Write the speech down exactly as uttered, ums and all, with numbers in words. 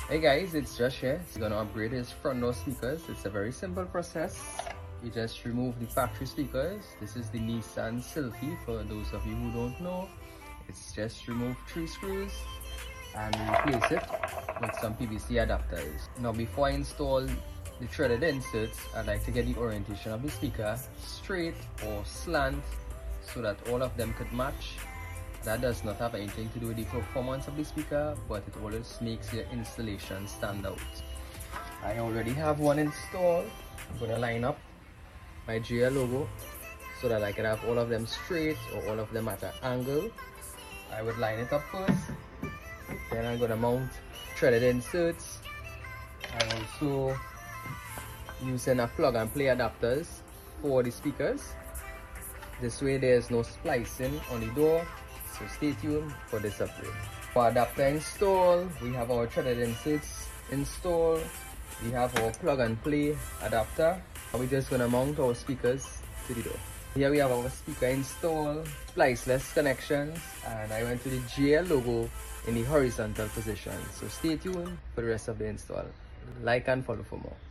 Hey guys, it's Josh here. We're gonna upgrade his front door speakers. It's a very simple process. You just remove the factory speakers. This is the Nissan Sylphy for those of you who don't know. It's just remove three screws and replace it with some P V C adapters. Now before I install the threaded inserts, I'd like to get the orientation of the speaker straight or slant so that all of them could match. That does not have anything to do with the performance of the speaker, but it always makes your installation stand out. I already have one installed. I'm going to line up my J L logo so that I can have all of them straight or all of them at an angle. I would line it up first, then I'm going to mount threaded inserts. I'm also using a plug and play adapters for the speakers. This way there is no splicing on the door. So stay tuned for this upgrade. For adapter install, we have our threaded inserts installed. We have our plug and play adapter. We're just gonna mount our speakers to the door. Here we have our speaker installed, spliceless connections, and I went to the J L logo in the horizontal position. So stay tuned for the rest of the install. Like and follow for more.